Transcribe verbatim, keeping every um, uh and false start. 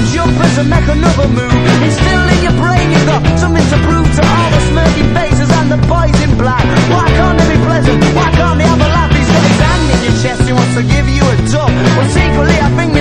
jump as and make another move. It's still in your brain, you've got something to prove to all the smirky faces and the boys in black. Why can't they be pleasant? Why can't they have a laugh? He's got his hand in your chest, he wants to give you a dub. Well, secretly I think